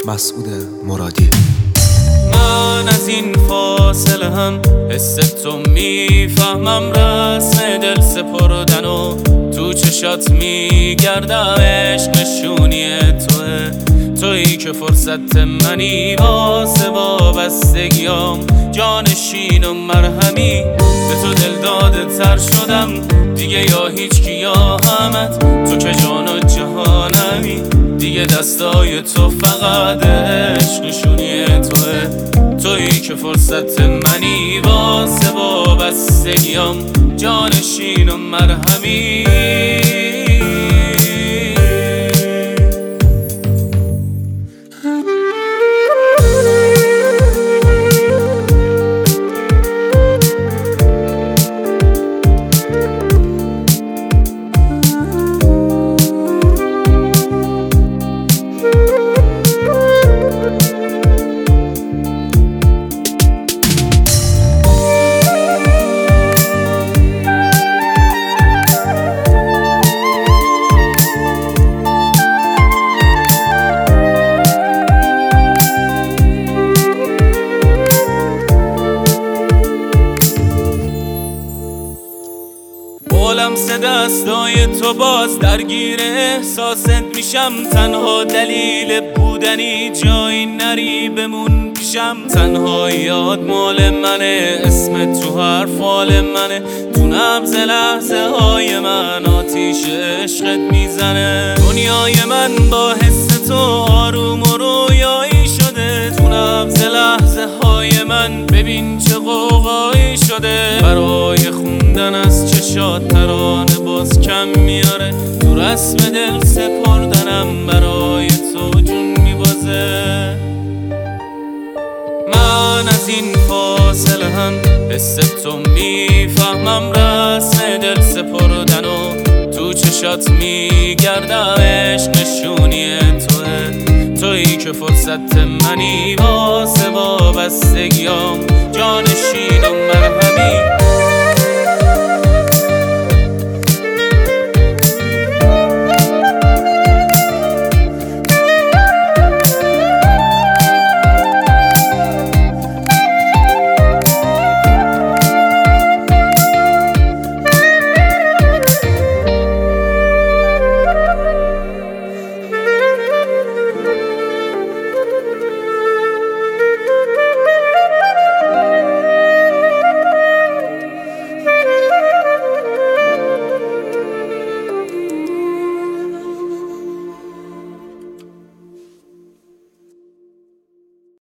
مسعود مرادی. من از این فاصله هم حس تو میفهمم، رسم دل سپردن و تو چشات میگردم، عشق نشونی توه، تویی که فرصت منی واسه وابستگیام، جانشین و مرهمی، به تو دل داده تر شدم دیگه، یا هیچ کی یا همت، تو که جان و جهانمی دیگه، دستای تو فقط عشق نشونی توه، تویی که فرصت منی واسه وابستگیام، جانشین و مرهمی. لمس دستای تو باز درگیر احساست میشم، تنها دلیل بودنی جایی نری بمون پیشم، تنها یاد مال منه، اسم تو حرف حال منه، تو نبض لحظه های من آتیش عشقت میزنه، دنیای من با حس تو آروم و رویایی شده، تو نبض لحظه های من ببین چه قوقایی شده، برای خوندن از چشات ترانه باز کم میاره، تو رسم دل سپردنم برای تو جون میبازه. من از این فاصله هم حس تو میفهمم، رسم دل سپردن و تو چشات میگردم، عشق نشونی توه، تویی که فرصت منی واسه وابستگیام، جانشین و مرهمی.